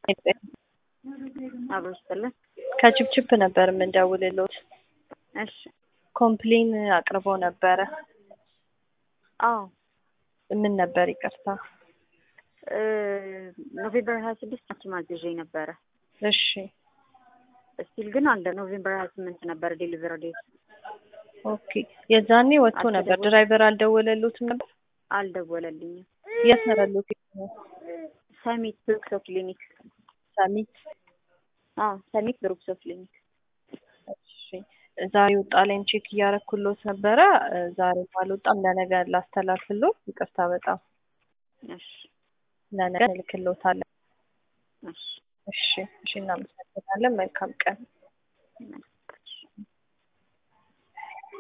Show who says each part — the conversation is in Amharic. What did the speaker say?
Speaker 1: አብሮስተለ
Speaker 2: ከችፕችፕ ነበር የምንደውልልዎት።
Speaker 1: እሺ
Speaker 2: ኮምፕሌን አቅርቦ ነበረ።
Speaker 1: አዎ
Speaker 2: ምን ነበር? ይቅርታ።
Speaker 1: ኖቬምበር 26 ማዝዤ ነበረ።
Speaker 2: እሺ
Speaker 1: እስቲል ግን አለ ኖቬምበር 28 ነበር ዴሊቨሪ ዴት።
Speaker 2: ኦኬ የዛኔ ወጥቶ ነበር። ድራይቨር አልደወለልዎትም ነበር?
Speaker 1: አልደወለልኝም።
Speaker 2: የት ነው ያሉት?
Speaker 1: ሰሚት ብሩክሶ ክሊኒክ።
Speaker 2: ሰሚት?
Speaker 1: አዎ ሰሚት ብሩክሶ ክሊኒክ።
Speaker 2: እሺ ዛሬ ወጣለኝ ቼክ እያረኩልዎት ነበረ። ዛሬ ባልወጣም ለነገ ላስተላልፍልዎት። ይቅርታ በጣም።
Speaker 1: እሺ
Speaker 2: ለነገ እልክልዎታለሁ።
Speaker 1: እሺ
Speaker 2: እሺ እናመሰግናለን። መልካም ቀን።